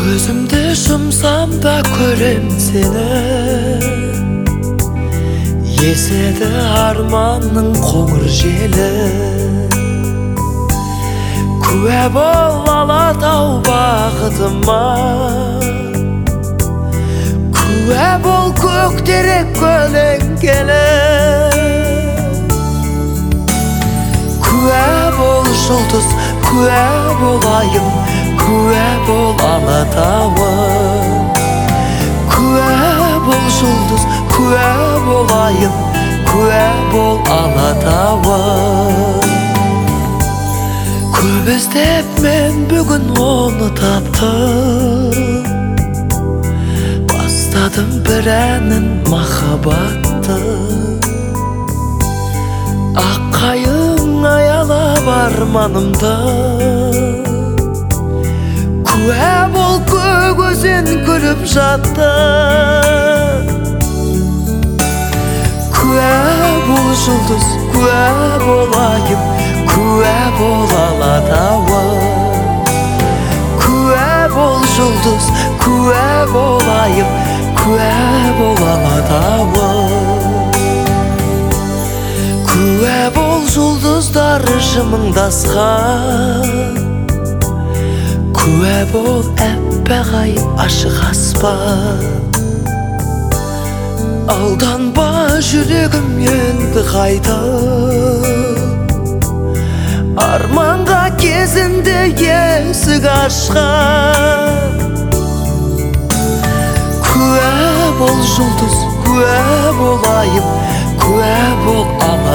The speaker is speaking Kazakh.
Көзімді жұмсам да көрем сені, еседі арманның қоңыр желі. Күә бол Алатау бақытыма, күә бол көктерек көлеңкелі. Күә бол жұлдыз, күә бол айым, күә бол Алатауым. Күә бол жұлдыз, күә бол айым, күә бол Алатауым. Көп іздеп мен бүгін оны таптым, бастадым бір әнін махаббатты. Аққайың аялап арманымды, күә бол көк өзен күліп жатты. Күә бол жұлдыз, күә бол айым, күә бол Алатауым. Күә бол жұлдыз, күә бол айым, күә бол Алатауым. Күә бол жұлдыздар жымыңдасқан, күә бол әппақ ай ашық аспан. Алданба жүрегім енді қайтып, арманға кезінде есік ашқан. Күә бол жұлдыз, күә бол айым, күә бол Алатауым.